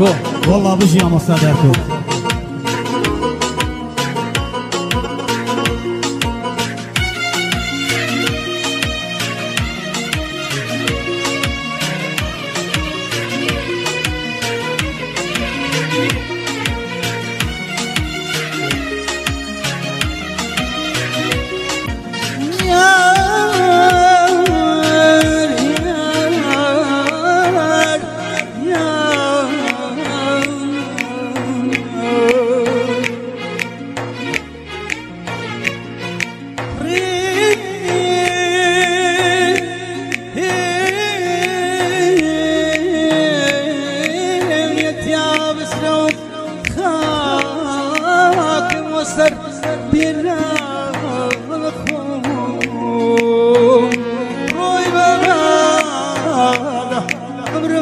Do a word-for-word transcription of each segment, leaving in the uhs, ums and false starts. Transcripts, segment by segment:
درکو والله بجي اما درکو سر بينا الخوم روي بابا قبر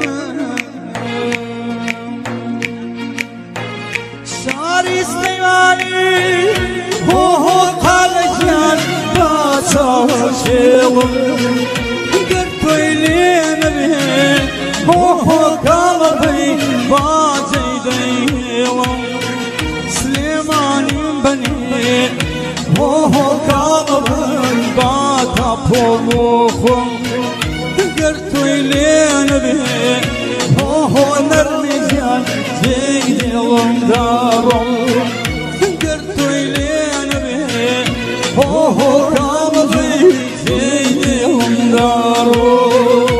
شاري سليماني هو هو قال جان باسو شيل قلت لي نبي هو هو قال بي باجي ديوم سليماني بني هو هو قال باتا بوخم قلت لي نبي هو هو نرمجان زيد ومدارم قلت لي نبي هو هو قال زيد ومدارم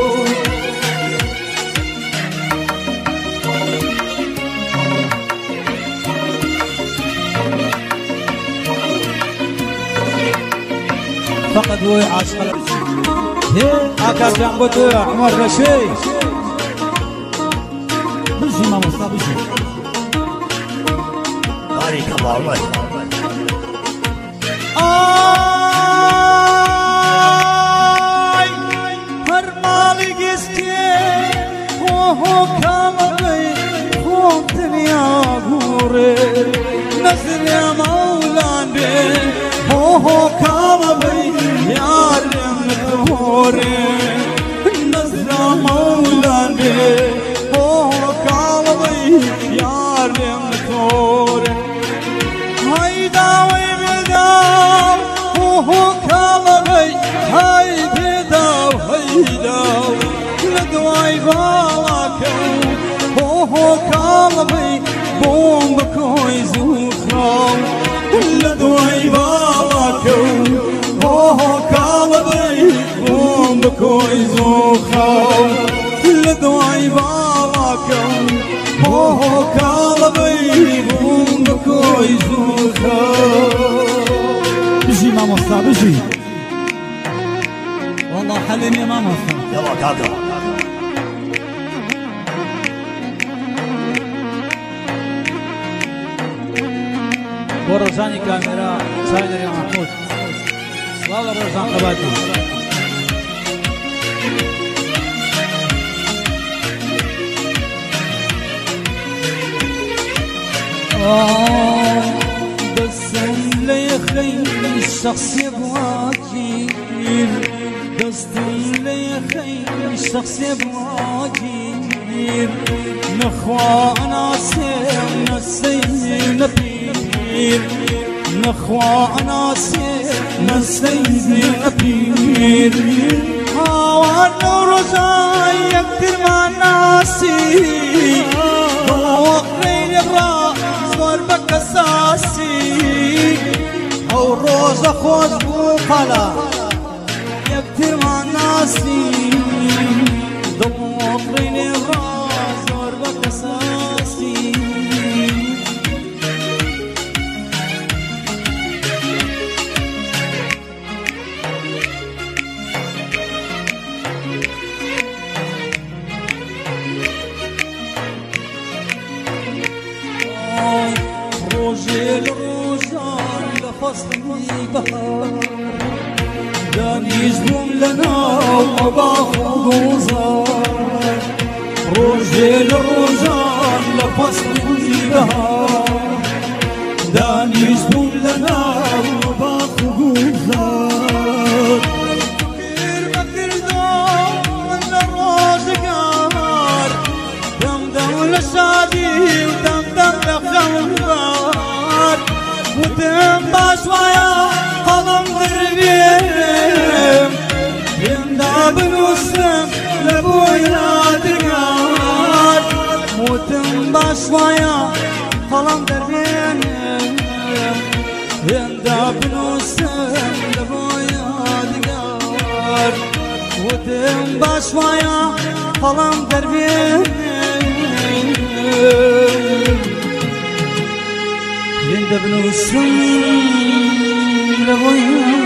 فقط هو عاشق هي اكا جنبته عمر رشيد بجي ما مصطفى بجي بارك الله عمر آی هر مالی گستی هو هو کاملی خوب دنیا گوره نظر مولانا هو هو کاملی یار متوره نظر مولانا هو هو کاملی یار متوره هایدا وی بداو هو هو کاملی هایدا هایدا لدوای بالاکو هو هو کاملی بوم بکوی زوخراو لدوای بالاکو هو هو کاملی بوم بکوی زوخراو لدوای بالاکو هو هو کاملی بوم بکوی زوخراو بجي ما مصطفى بجي والله حلمي ما مصطفى يلا كاكا ورزاني كاميرا ساينر يا محمود والله رزان قبادي آه دستم ليخيل الشخص يبواجير دستم ليخيل الشخص يبواجير نخوى ناسير نسيم نبير نخوى ناسير نسيم نبير هاوان ورزاي يكتر مع ناسي وقرين الراء صور بكساسي او روز خوز بوقلا يكتر مع ناسي وقرين الراء صور بكساسي روجي الروجان لفصلي بهار دانيش بوم لنا ومباخو غوزار روجي الروجان لفصلي بهار دانيش بوم لنا ومباخو غوزار بكر بكر دوم من الروج قمر دم دم لشادي وتم باش ويا هلم دربيم يمدا بنوسم لبويا دقار وتم باش ويا هلم دربيم يمدا بنوسم لبويا دقار وتم باش ويا هلم دربيم يمدا بنوسم لبويا